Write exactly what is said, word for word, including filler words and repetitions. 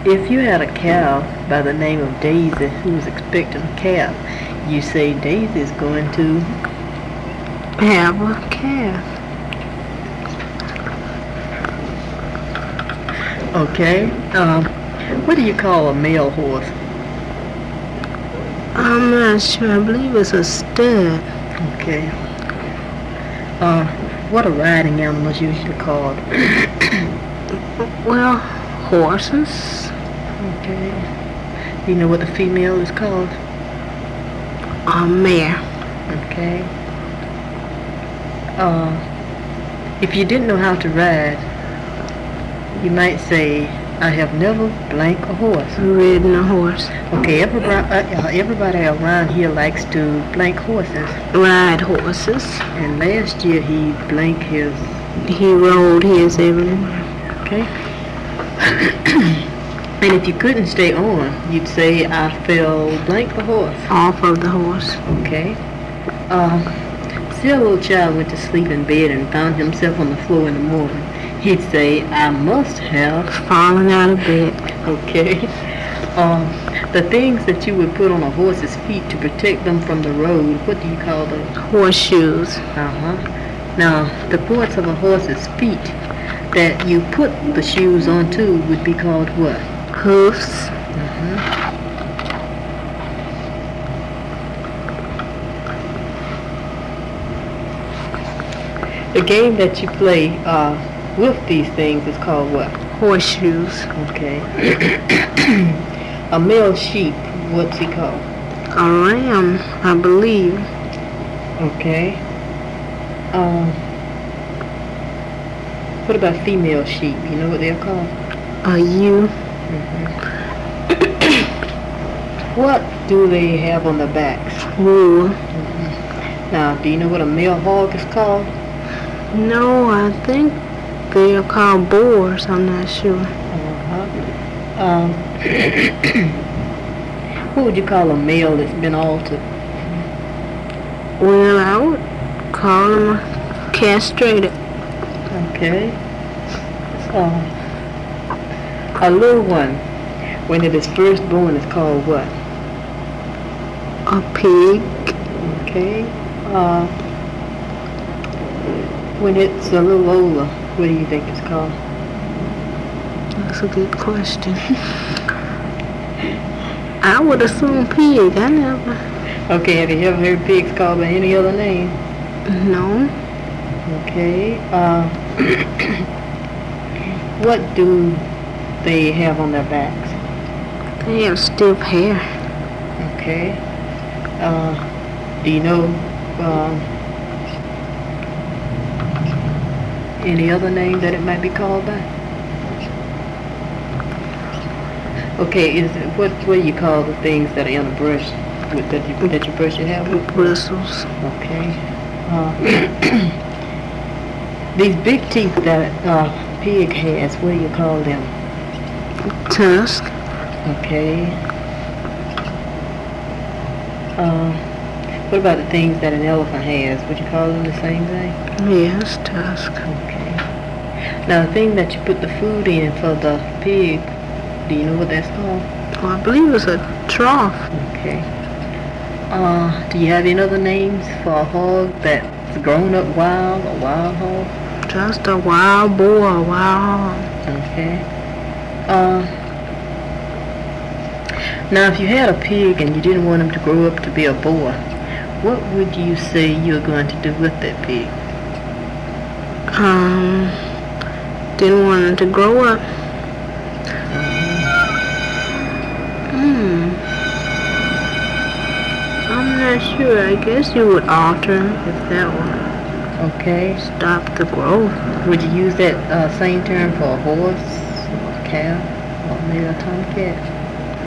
If you had a cow by the name of Daisy who was expecting a calf, you say Daisy's going to have a calf. Okay. Um, what do you call a male horse? I'm not sure. I believe it's a stud. Okay. Uh, what are riding animals usually called? Well, horses. Okay. Do you know what the female is called? A mare. Okay. Uh, if you didn't know how to ride, you might say, I have never blank a horse. Ridden a horse. Okay, everybody, uh, everybody around here likes to blank horses. Ride horses. And last year he blanked his... He rode his everywhere. Okay. And if you couldn't stay on, you'd say, I fell blank the horse. Off of the horse. Okay. Uh, say a little child went to sleep in bed and found himself on the floor in the morning. He'd say, I must have fallen out of bed. Okay. Um, the things that you would put on a horse's feet to protect them from the road, what do you call those? Horseshoes. Uh-huh. Now, the parts of a horse's feet that you put the shoes onto would be called what? Hoofs. Uh-huh. The game that you play uh, with these things is called what? Horseshoes. Okay. A male sheep, what's he called? A ram, I believe. Okay. Um, what about female sheep? You know what they're called? A ewe. Mm-hmm. What do they have on their backs? Wool. Mm-hmm. Now, do you know what a male hog is called? No, I think they are called boars. I'm not sure. Uh-huh. Um, what would you call a male that's been altered? Well, I would call them castrated. Okay. So, a little one, when it is first born, is called what? A pig. Okay. Uh, when it's a little older, what do you think it's called? That's a good question. I would assume pig. I never. Okay, have you ever heard pigs called by any other name? No. Okay. Uh, what do they have on their backs? They have stiff hair. Okay. Uh, do you know um, any other name that it might be called by? Okay, is it, what what do you call the things that are in a brush with, that you that you brush your hair with? Bristles. Okay. Uh, these big teeth that uh, pig has, what do you call them? Tusk. Okay. Uh, what about the things that an elephant has? Would you call them the same thing? Yes, tusk. Okay. Now, the thing that you put the food in for the pig, do you know what that's called? Oh, I believe it's a trough. Okay. Uh, do you have any other names for a hog that's grown up wild, a wild hog? Just a wild boar, a wild hog. Okay. Uh, now, if you had a pig and you didn't want him to grow up to be a boar, what would you say you're going to do with that pig? Um, didn't want him to grow up. Hmm. I'm not sure. I guess you would alter him if that would Okay. stop the growth. Would you use that uh, same term for a horse, or a cow, or maybe a tomcat?